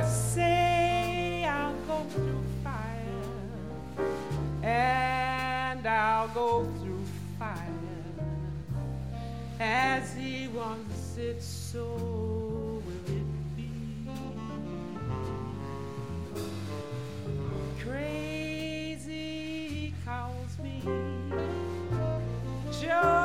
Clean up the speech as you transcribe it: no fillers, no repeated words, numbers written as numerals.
say I'll go through fire, and I'll go through fire as he wants it, so will it be. Crazy he calls me, Joe.